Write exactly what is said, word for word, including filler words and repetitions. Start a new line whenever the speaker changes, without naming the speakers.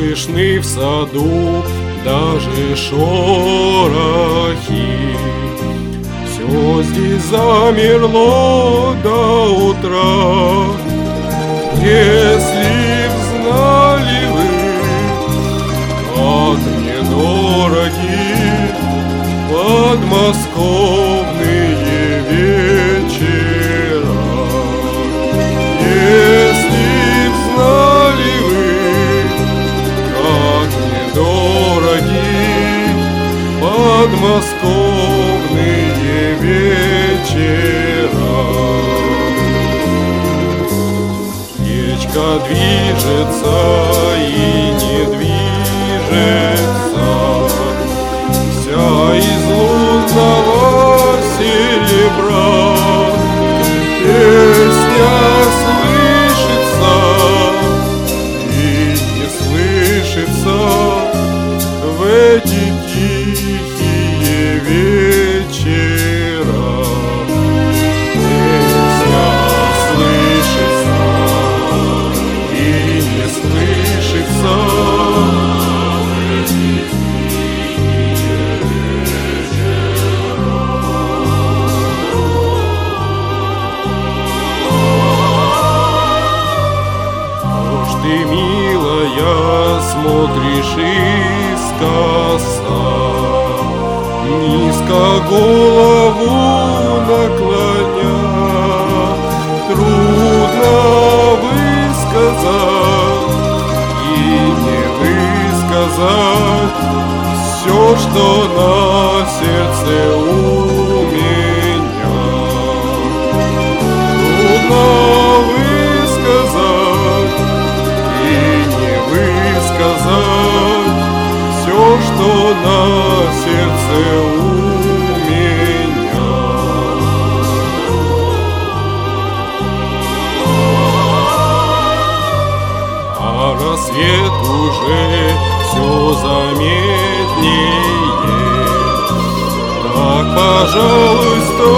слышны в саду даже шорохи. Все здесь замерло до утра. Если б знали вы, как мне дороги подмосковные вечера. Если б знали вы, как мне дороги подмосковные вечера. Речка движется и не движется, вся из лунного серебра. Песня слышится и не слышится в эти тихие вечера. Песня слышится и не слышится в эти тихие вечера. Уж ты, милая, смотришь искоса, низко голову наклоня. Трудно высказать и не высказать все, что на сердце у меня. Трудно высказать и не высказать все, что на сердце у меня. А рассвет уже все заметнее. Так, пожалуй, стой.